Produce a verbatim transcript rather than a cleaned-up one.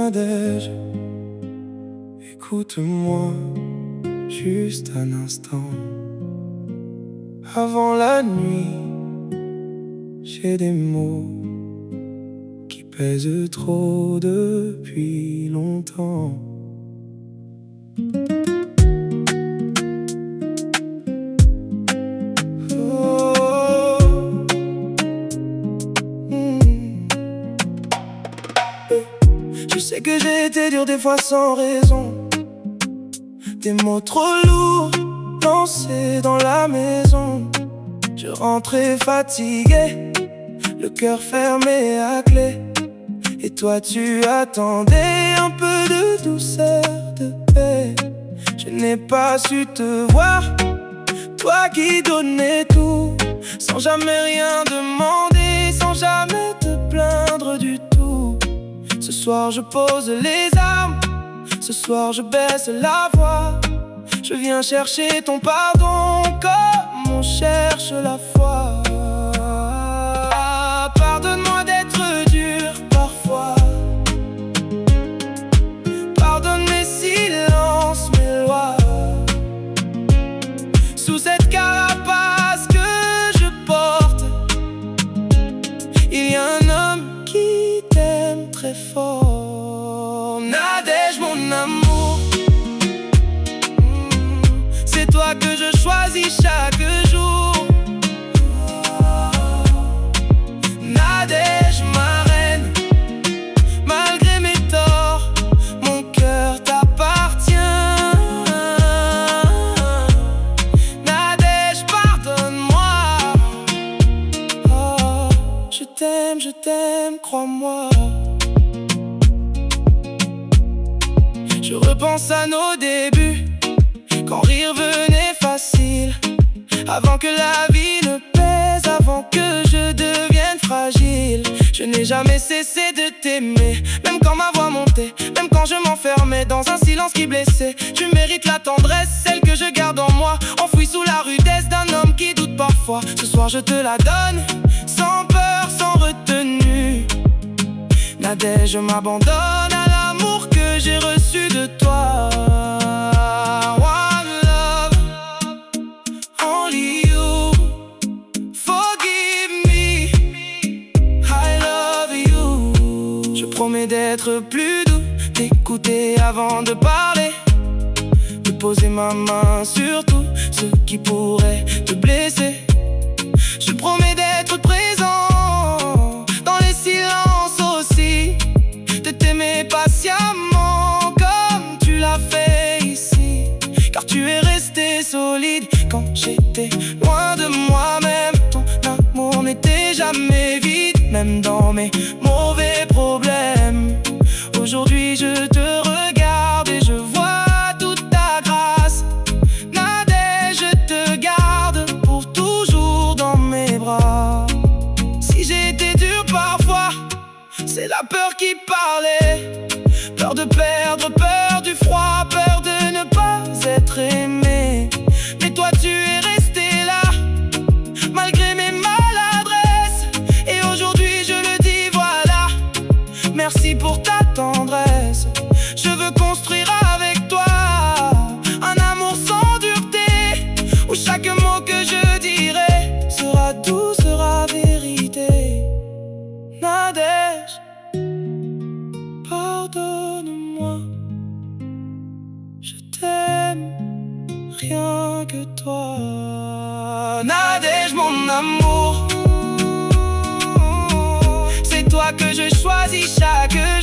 Nadège, écoute-moi juste un instant. Avant la nuit, j'ai des mots qui pèsent trop depuis longtemps. Je sais que j'ai été dur des fois sans raison, des mots trop lourds lancés dans la maison. Je rentrais fatigué, le cœur fermé à clé. Et toi tu attendais un peu de douceur, de paix. Je n'ai pas su te voir, toi qui donnais tout, sans jamais rien demander, sans jamais te plaindre du tout. Ce soir je pose les armes, ce soir je baisse la voix. Je viens chercher ton pardon comme on cherche la foi. Pardonne-moi d'être dur parfois, pardonne mes silences, mes lois. Sous cette carapace que je porte, il y a un homme qui t'aime très fort. Nadège mon amour, c'est toi que je choisis chaque jour. Nadège ma reine, malgré mes torts, mon cœur t'appartient. Nadège, pardonne-moi. Oh, je t'aime, je t'aime, crois-moi. Je repense à nos débuts, quand rire venait facile, avant que la vie ne pèse, avant que je devienne fragile. Je n'ai jamais cessé de t'aimer, même quand ma voix montait, même quand je m'enfermais dans un silence qui blessait. Tu mérites la tendresse, celle que je garde en moi, enfouie sous la rudesse d'un homme qui doute parfois. Ce soir je te la donne, sans peur, sans retenue. Nadège, je m'abandonne à l'amour que j'ai reçu de toi. Promets d'être plus doux, d'écouter avant de parler, de poser ma main sur tout ce qui pourrait te blesser. Je promets d'être présent dans les silences aussi, de t'aimer patiemment comme tu l'as fait ici. Car tu es resté solide quand j'étais loin de moi-même. Ton amour n'était jamais vide, même dans mes mauvais problèmes. Aujourd'hui je te regarde et je vois toute ta grâce. Nadège, je te garde pour toujours dans mes bras. Si j'ai été dur parfois, c'est la peur qui parlait. Peur de perdre, peur du froid, peur de ne pas être aimé. Mais toi tu es resté là, malgré mes maladresses. Et aujourd'hui je le dis, voilà, merci pour ta tendresse. Je veux construire avec toi un amour sans dureté, où chaque mot que je dirai sera doux, sera vérité. Nadège, pardonne-moi, je t'aime, rien que toi. Nadège, mon amour, c'est toi que je choisis chaque jour.